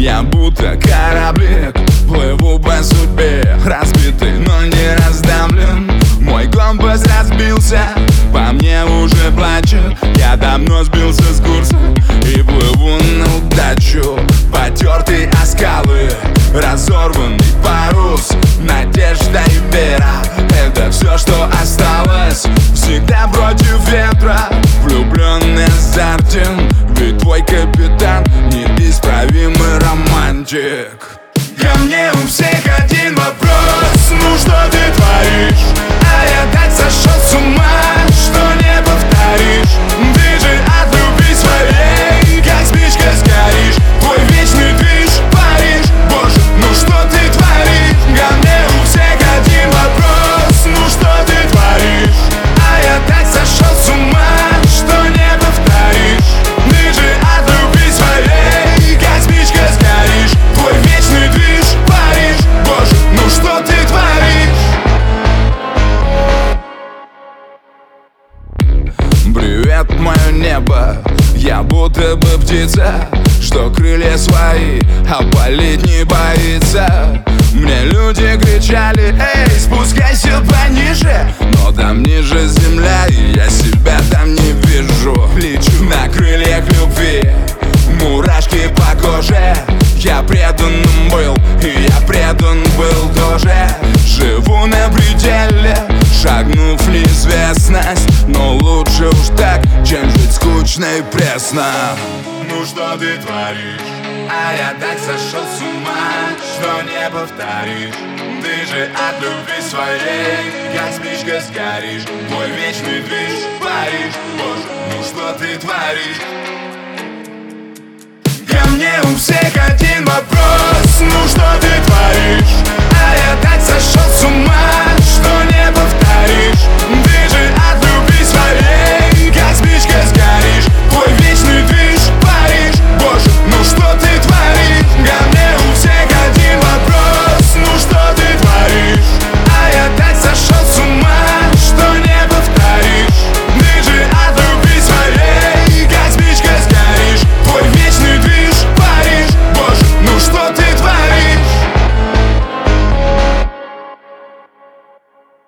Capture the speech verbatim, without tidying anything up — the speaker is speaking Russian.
Я будто кораблик, плыву по судьбе, разбитый, но не раздавлен. Мой компас разбился, по мне уже плачет. Я давно сбился с курса и плыву на удачу. Потертые оскалы, разорванный парус, надежда и вера — это все, что осталось. Всегда против ветра, влюбленный азартен, ведь твой капитан неисправимый романтик. Ко мне у всех один вопрос: ну что ты творишь? А я так сошел с ума, что не повторишь. Ты же от любви своей, как спичка сгоришь. Твой вечный движ, Париж, боже, ну что ты творишь? Ко мне у всех один вопрос: ну что ты творишь? А я так сошел с ума, что не повторишь. Ты же от любви своей, как спичка сгоришь. Твой вечный движ, Париж, боже, ну что ты творишь? Привет, мое небо, я будто бы птица, что крылья свои опалить не боится. Мне люди кричали: эй, спускайся пониже, но там ниже земля, и я себя там не вижу. Лечу на крыльях любви, мурашки по коже. Я преданным был, и я предан был тоже. Живу на пределе, шагнув в неизвестность, но лучше уж так, чем жить скучно и пресно. Ну что ты творишь? А я так сошел с ума, что не повторишь. Ты же от любви своей, как спичка сгоришь. Твой вечный движ, Париж, боже, ну что ты творишь? Ко мне у всех один вопрос: ну что ты творишь?